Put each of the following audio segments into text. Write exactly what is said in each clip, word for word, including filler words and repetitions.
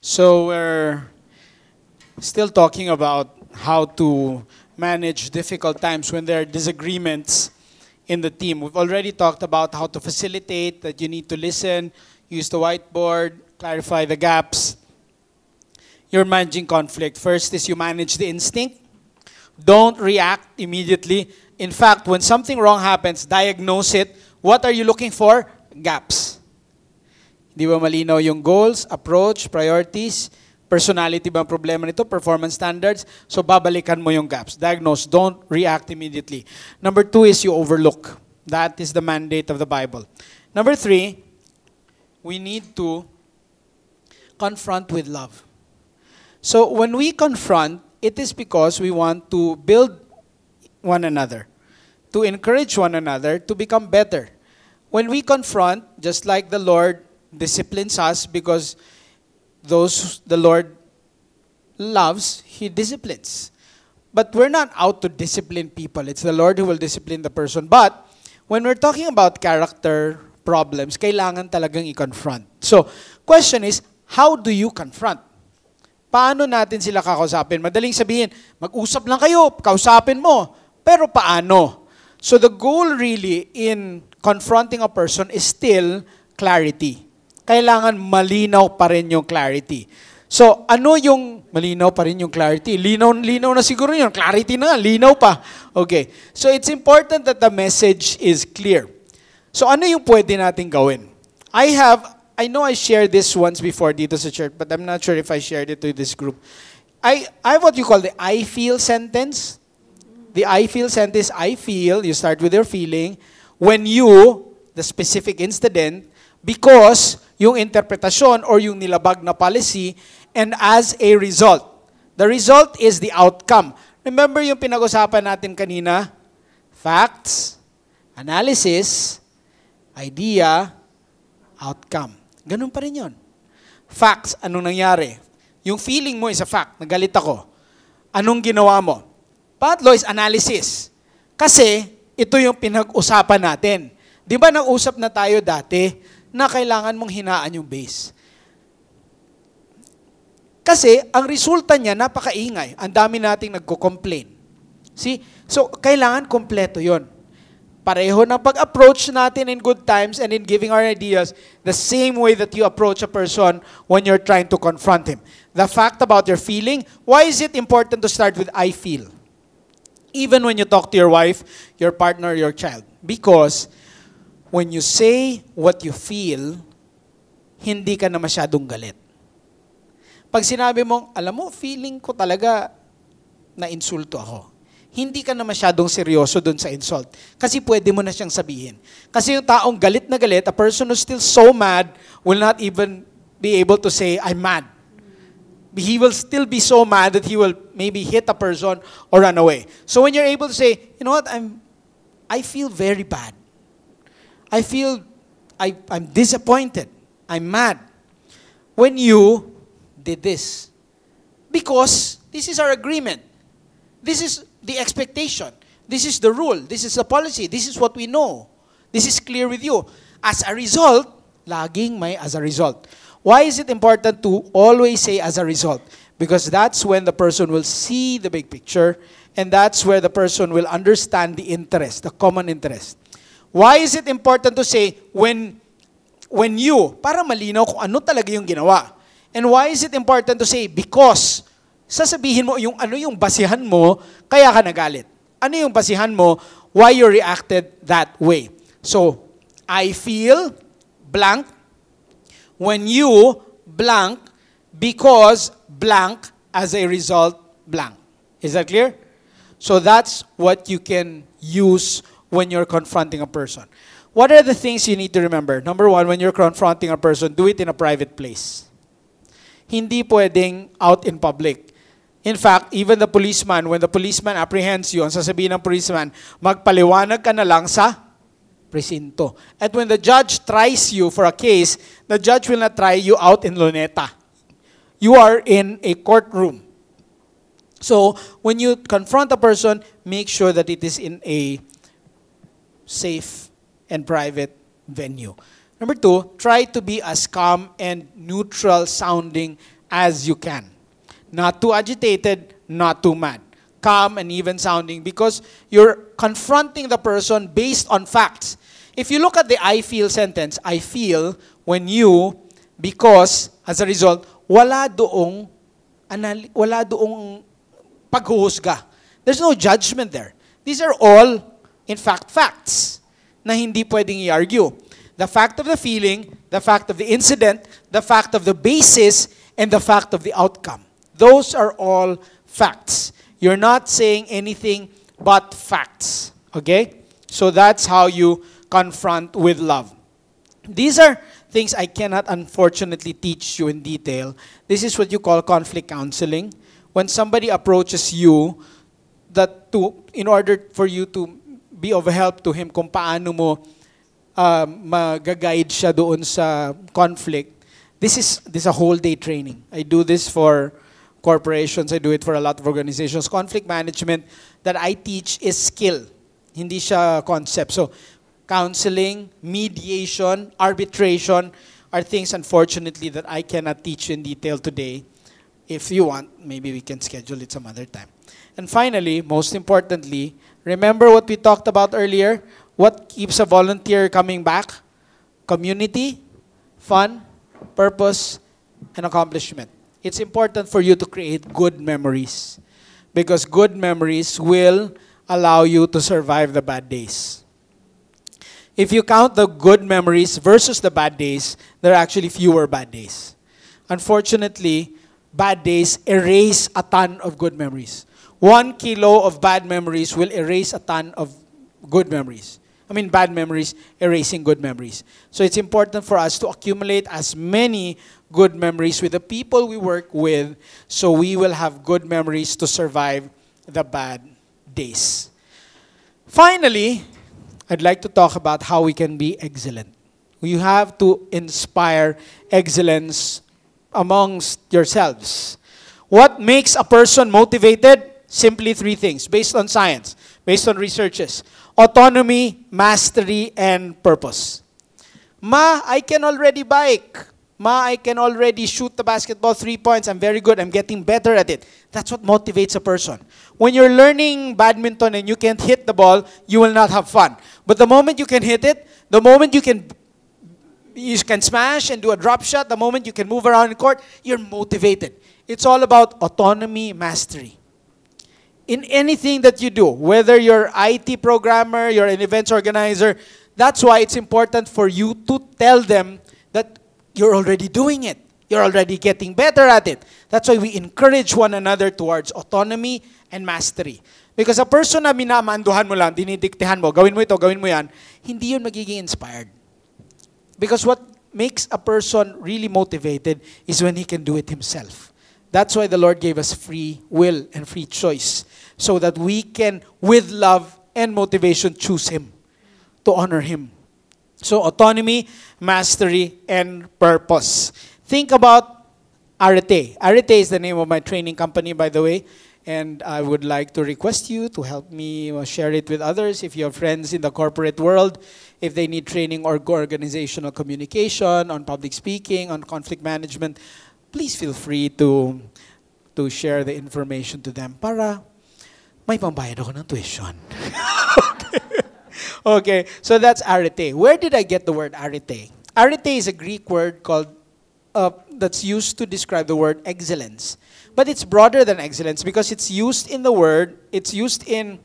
So we're still talking about how to manage difficult times when there are disagreements in the team. We've already talked about how to facilitate, that you need to listen, use the whiteboard, clarify the gaps. You're managing conflict. First is you manage the instinct. Don't react immediately. In fact, when something wrong happens, diagnose it. What are you looking for? Gaps. Di ba malinaw yung goals, approach, priorities, personality ba ang problema nito, performance standards? So babalikan mo yung gaps. Diagnose, don't react immediately. Number two is you overlook. That is the mandate of the Bible. Number three, we need to confront with love. So when we confront, it is because we want to build one another, to encourage one another to become better. When we confront, just like the Lord disciplines us because those the Lord loves, He disciplines. But we're not out to discipline people. It's the Lord who will discipline the person. But when we're talking about character problems, kailangan talagang i-confront. So, question is, how do you confront? Paano natin sila kakausapin? Madaling sabihin, mag-usap lang kayo, kausapin mo. Pero paano? So the goal really in confronting a person is still clarity. Kailangan malinaw pa rin yung clarity. So, ano yung malinaw pa rin yung clarity? Linaw, linaw na siguro yun. Clarity na, linaw pa. Okay. So, it's important that the message is clear. So, ano yung pwede natin gawin? I have, I know I shared this once before dito sa church, but I'm not sure if I shared it to this group. I, I have what you call the I feel sentence. The I feel sentence, I feel, you start with your feeling, when you, the specific incident, because yung interpretasyon or yung nilabag na policy, and as a result. The result is the outcome. Remember yung pinag-usapan natin kanina? Facts, analysis, idea, outcome. Ganun pa rin yun. Facts, anong nangyari? Yung feeling mo is a fact, nagalit ako. Anong ginawa mo? Pangatlo is analysis. Kasi ito yung pinag-usapan natin. Di ba nag-usap na tayo dati na kailangan mong hinaan yung base? Kasi ang resulta niya napakaingay. Ang dami nating nagko-complain. See? So, kailangan kompleto yon. Pareho ng pag-approach natin in good times and in giving our ideas the same way that you approach a person when you're trying to confront him. The fact about your feeling, why is it important to start with I feel? Even when you talk to your wife, your partner, your child. Because when you say what you feel, hindi ka na masyadong galit. Pag sinabi mong, alam mo, feeling ko talaga na insulto ako. Hindi ka na masyadong seryoso dun sa insult. Kasi pwede mo na siyang sabihin. Kasi yung taong galit na galit, a person who's still so mad will not even be able to say, I'm mad. He will still be so mad that he will maybe hit a person or run away. So when you're able to say, you know what, I'm, I feel very bad. I feel, I, I'm disappointed. I'm mad. When you did this. Because this is our agreement. This is the expectation. This is the rule. This is the policy. This is what we know. This is clear with you. As a result, laging may as a result. Why is it important to always say as a result? Because that's when the person will see the big picture and that's where the person will understand the interest, the common interest. Why is it important to say when when you, para malinaw kung ano talaga yung ginawa? And why is it important to say because? Sasabihin mo yung ano yung basihan mo kaya ka nagalit. Ano yung basihan mo why you reacted that way? So, I feel blank when you blank because blank as a result blank. Is that clear? So that's what you can use when you're confronting a person. What are the things you need to remember? Number one, when you're confronting a person, do it in a private place. Hindi pwedeng out in public. In fact, even the policeman, when the policeman apprehends you, ang sasabihin ng policeman, magpaliwanag ka na lang sa presinto. And when the judge tries you for a case, the judge will not try you out in Luneta. You are in a courtroom. So, when you confront a person, make sure that it is in a safe and private venue. Number two, try to be as calm and neutral sounding as you can. Not too agitated, not too mad. Calm and even sounding, because you're confronting the person based on facts. If you look at the I feel sentence, I feel when you, because, as a result, wala doong, anal, wala doong paghuhusga. There's no judgment there. These are all, in fact, facts na hindi pwedeng i-argue. The fact of the feeling, the fact of the incident, the fact of the basis, and the fact of the outcome. Those are all facts. You're not saying anything but facts. Okay? So that's how you confront with love. These are things I cannot unfortunately teach you in detail. This is what you call conflict counseling. When somebody approaches you, that to in order for you to be of help to him kung paano mo uh, mag-guide siya doon sa conflict, this is this is a whole day training. I do this for corporations, I do it for a lot of organizations. Conflict management that I teach is skill, hindi siya concept. So, counseling, mediation, arbitration are things, unfortunately, that I cannot teach in detail today. If you want, maybe we can schedule it some other time. And finally, most importantly, remember what we talked about earlier? What keeps a volunteer coming back? Community, fun, purpose, and accomplishment. It's important for you to create good memories, because good memories will allow you to survive the bad days. If you count the good memories versus the bad days, there are actually fewer bad days. Unfortunately, bad days erase a ton of good memories. One kilo of bad memories will erase a ton of good memories. I mean, bad memories erasing good memories. So it's important for us to accumulate as many good memories with the people we work with, so we will have good memories to survive the bad days. Finally, I'd like to talk about how we can be excellent. You have to inspire excellence amongst yourselves. What makes a person motivated? Simply three things, based on science, based on researches. Autonomy, mastery, and purpose. Ma, I can already bike. Ma, I can already shoot the basketball three points. I'm very good. I'm getting better at it. That's what motivates a person. When you're learning badminton and you can't hit the ball, you will not have fun. But the moment you can hit it, the moment you can you can smash and do a drop shot, the moment you can move around the court, you're motivated. It's all about autonomy, mastery. In anything that you do, whether you're I T programmer, you're an events organizer, that's why it's important for you to tell them that you're already doing it. You're already getting better at it. That's why we encourage one another towards autonomy and mastery. Because a person na minamanduhan mo lang, dinidiktihan mo, gawin mo ito, gawin mo yan, hindi yun magiging inspired. Because what makes a person really motivated is when he can do it himself. That's why the Lord gave us free will and free choice, so that we can, with love and motivation, choose Him, to honor Him. So autonomy, mastery, and purpose. Think about Arete. Arete is the name of my training company, by the way. And I would like to request you to help me share it with others. If you have friends in the corporate world, if they need training or organizational communication, on public speaking, on conflict management, please feel free to to share the information to them para may pambayad ako ng tuition. Okay. Okay, so that's arete. Where did I get the word arete? Arete is a Greek word called uh, that's used to describe the word excellence. But it's broader than excellence because it's used in the word, it's used in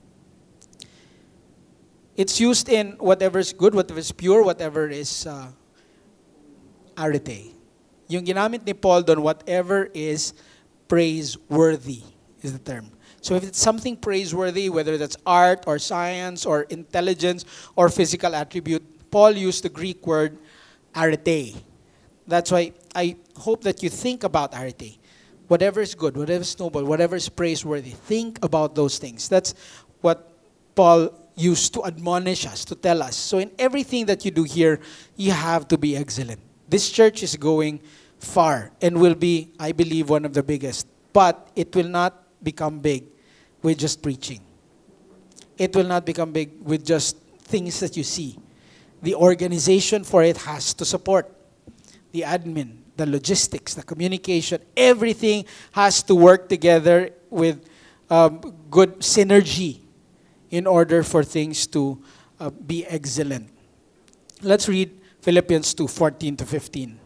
it's used in whatever is good, whatever is pure, whatever is uh, arete. Yung ginamit ni Paul doon, whatever is praiseworthy is the term. So if it's something praiseworthy, whether that's art or science or intelligence or physical attribute, Paul used the Greek word arete. That's why I hope that you think about arete. Whatever is good, whatever is noble, whatever is praiseworthy, think about those things. That's what Paul used to admonish us, to tell us. So in everything that you do here, you have to be excellent. This church is going far and will be, I believe, one of the biggest. But it will not become big with just preaching. It will not become big with just things that you see. The organization for it has to support. The admin, the logistics, the communication, everything has to work together with um, good synergy in order for things to uh, be excellent. Let's read Philippians two, fourteen to fifteen.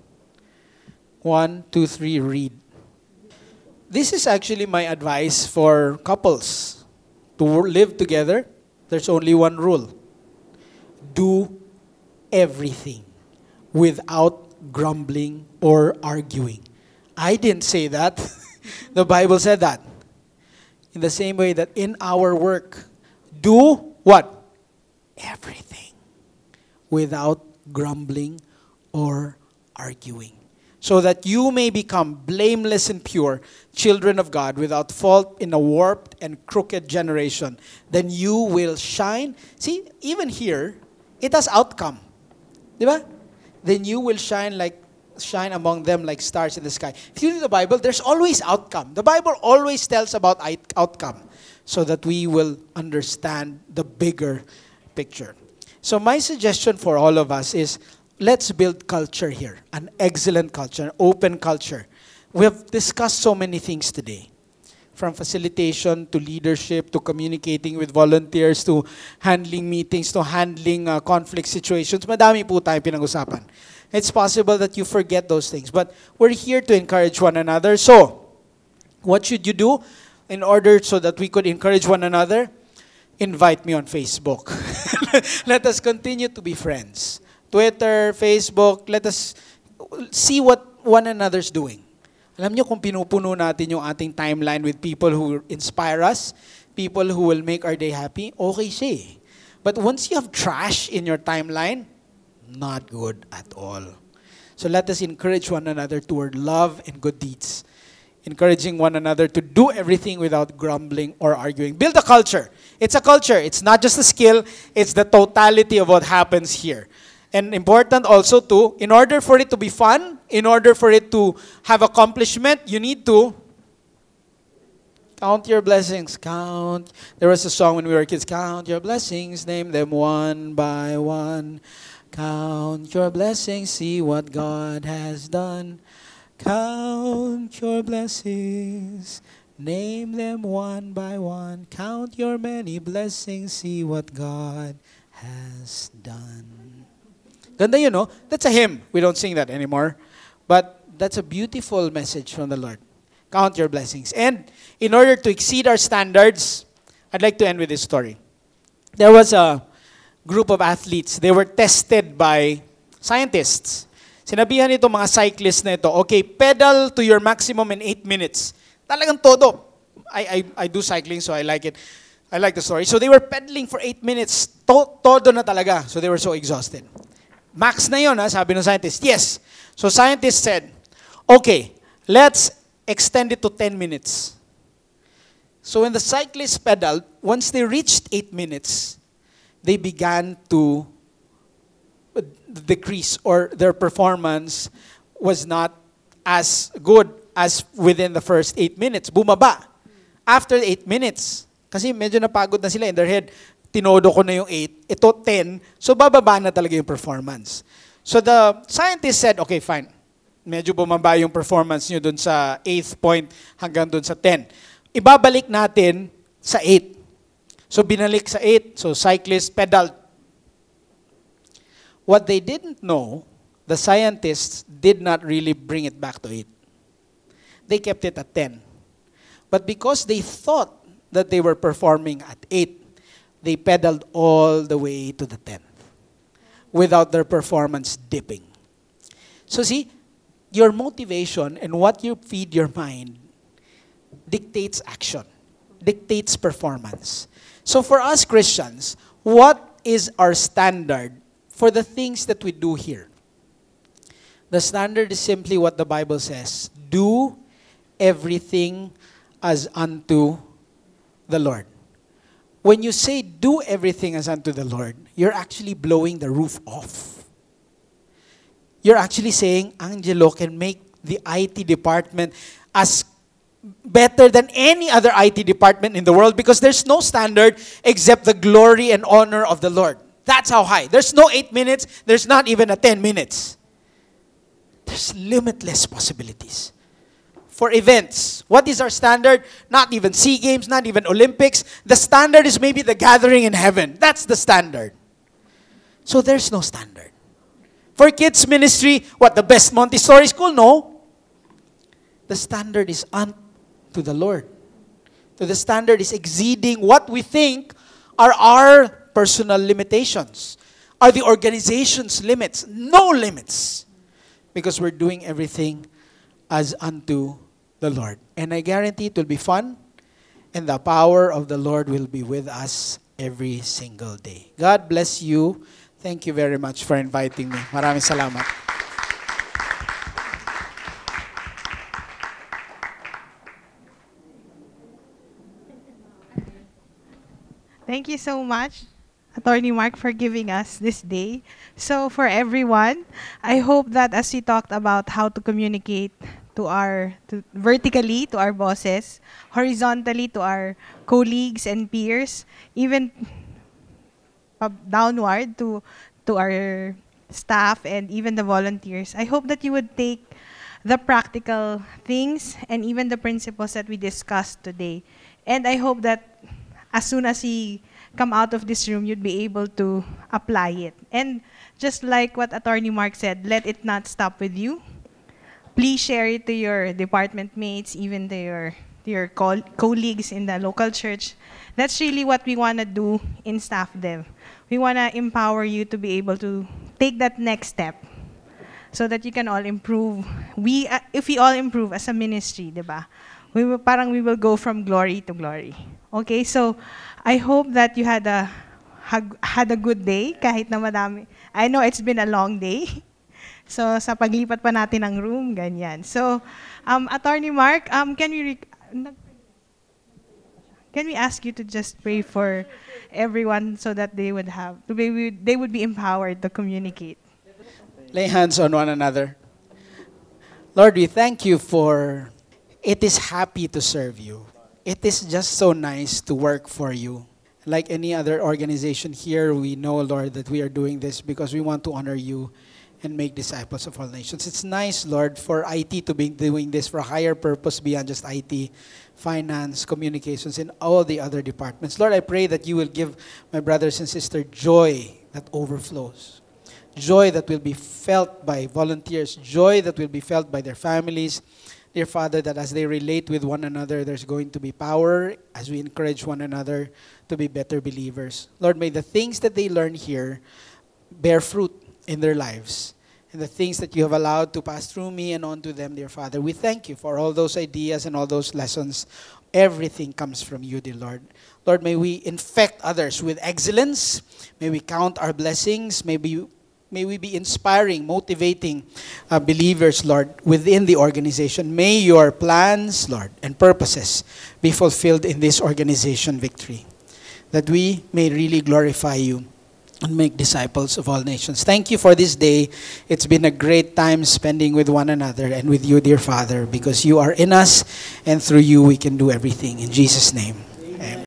One, two, three, read. This is actually my advice for couples. To live together, there's only one rule. Do everything without grumbling or arguing. I didn't say that. The Bible said that. In the same way that in our work, do what? Everything without grumbling or arguing, so that you may become blameless and pure, children of God, without fault in a warped and crooked generation. Then you will shine. See, even here, it has outcome. Diba? Then you will shine like shine among them like stars in the sky. If you read the Bible, there's always outcome. The Bible always tells about outcome, so that we will understand the bigger picture. So my suggestion for all of us is, let's build culture here, an excellent culture, an open culture. We have discussed so many things today, from facilitation to leadership to communicating with volunteers to handling meetings to handling uh, conflict situations. Madami po tayong pinag-usapan. It's possible that you forget those things, but we're here to encourage one another. So, what should you do in order so that we could encourage one another? Invite me on Facebook. Let us continue to be friends. Twitter, Facebook, let us see what one another's doing. Alam niyo kung pinupuno natin yung ating timeline with people who inspire us, people who will make our day happy, okay siya eh. But once you have trash in your timeline, not good at all. So let us encourage one another toward love and good deeds. Encouraging one another to do everything without grumbling or arguing. Build a culture. It's a culture. It's not just a skill. It's the totality of what happens here. And important also too, in order for it to be fun, in order for it to have accomplishment, you need to count your blessings. Count. There was a song when we were kids. Count your blessings, name them one by one. Count your blessings, see what God has done. Count your blessings, name them one by one. Count your many blessings, see what God has done. Ganda yun, no? That's a hymn. We don't sing that anymore. But that's a beautiful message from the Lord. Count your blessings. And in order to exceed our standards, I'd like to end with this story. There was a group of athletes. They were tested by scientists. Sinabihan ito mga cyclists na ito, okay, pedal to your maximum in eight minutes. Talagang todo. I, I, I do cycling, so I like it. I like the story. So they were pedaling for eight minutes. To, todo na talaga. So they were so exhausted. Max na yun, ha, sabi ng scientist. Yes. So scientists said, okay, let's extend it to ten minutes. So when the cyclists pedaled, once they reached eight minutes, they began to decrease, or their performance was not as good as within the first eight minutes. Bumaba. After eight minutes, kasi medyo napagod na sila in their head, tinodo ko na yung eight, ito ten, so bababa na talaga yung performance. So the scientist said, okay, fine. Medyo bumaba yung performance nyo dun sa eighth point hanggang dun sa ten. Ibabalik natin sa eight. So binalik sa eight, so cyclist pedaled. What they didn't know, the scientists did not really bring it back to eight. They kept it at ten. But because they thought that they were performing at eight, they pedaled all the way to the tenth without their performance dipping. So see, your motivation and what you feed your mind dictates action, dictates performance. So for us Christians, what is our standard for the things that we do here? The standard is simply what the Bible says. Do everything as unto the Lord. When you say do everything as unto the Lord, you're actually blowing the roof off. You're actually saying, Angelo can make the I T department as better than any other I T department in the world because there's no standard except the glory and honor of the Lord. That's how high. There's no eight minutes. There's not even a ten minutes. there's limitless possibilities. For events, what is our standard? Not even SEA Games, not even Olympics. The standard is maybe the gathering in heaven. That's the standard. So there's no standard. For kids ministry, what, the best Montessori school? No. The standard is unto the Lord. So the standard is exceeding what we think are our personal limitations. Are the organization's limits? No limits. Because we're doing everything as unto the Lord. And I guarantee it will be fun, and the power of the Lord will be with us every single day. God bless you. Thank you very much for inviting me. Maraming salamat. Thank you so much, Attorney Mark, for giving us this day. So for everyone, I hope that as we talked about how to communicate to our to vertically to our bosses, horizontally to our colleagues and peers, even up- downward to to our staff and even the volunteers. I hope that you would take the practical things and even the principles that we discussed today. And I hope that as soon as you come out of this room, you'd be able to apply it. And just like what Attorney Mark said, let it not stop with you. Please share it to your department mates, even to your, to your col- colleagues in the local church. That's really what we want to do in Staff Dev. We want to empower you to be able to take that next step so that you can all improve. We, uh, if we all improve as a ministry, diba? We will, parang we will go from glory to glory. Okay, so I hope that you had a hag- had a good day kahit na madami. I know it's been a long day. So sa paglipat pa natin ng room, ganyan. So, um, Attorney Mark, um, can we rec- nag- can we ask you to just pray for everyone so that they would have to be they would be empowered to communicate? Lay hands on one another. Lord, we thank you for it is happy to serve you. It is just so nice to work for you. Like any other organization here, we know, Lord, that we are doing this because we want to honor you and make disciples of all nations. It's nice, Lord, for I T to be doing this for a higher purpose beyond just I T, finance, communications, and all the other departments. Lord, I pray that you will give my brothers and sisters joy that overflows. Joy that will be felt by volunteers. Joy that will be felt by their families. Dear Father, that as they relate with one another, there's going to be power as we encourage one another to be better believers. Lord, may the things that they learn here bear fruit in their lives. And the things that you have allowed to pass through me and on to them, dear Father, we thank you for all those ideas and all those lessons. Everything comes from you, dear Lord. Lord, may we infect others with excellence. May we count our blessings. May we May we be inspiring, motivating uh, believers, Lord, within the organization. May your plans, Lord, and purposes be fulfilled in this organization, Victory, that we may really glorify you and make disciples of all nations. Thank you for this day. It's been a great time spending with one another and with you, dear Father, because you are in us, and through you we can do everything. In Jesus' name.